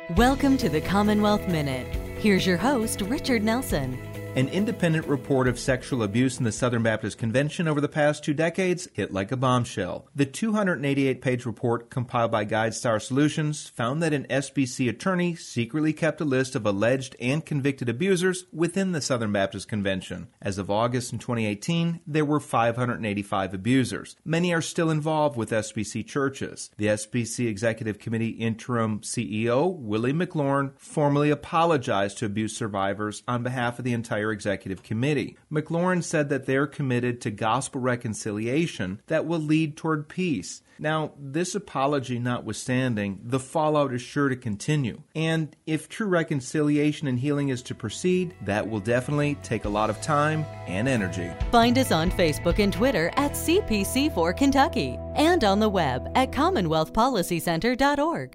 Welcome to the Commonwealth Minute. Here's your host, Richard Nelson. An independent report of sexual abuse in the Southern Baptist Convention over the past 2 decades hit like a bombshell. The 288-page report compiled by GuideStar Solutions found that an SBC attorney secretly kept a list of alleged and convicted abusers within the Southern Baptist Convention. As of August in 2018, there were 585 abusers. Many are still involved with SBC churches. The SBC Executive Committee interim CEO, Willie McLaurin, formally apologized to abuse survivors on behalf of the entire Executive Committee. McLaurin said that they're committed to gospel reconciliation that will lead toward peace. Now, this apology notwithstanding, the fallout is sure to continue. And if true reconciliation and healing is to proceed, that will definitely take a lot of time and energy. Find us on Facebook and Twitter at CPC4 Kentucky and on the web at CommonwealthPolicyCenter.org.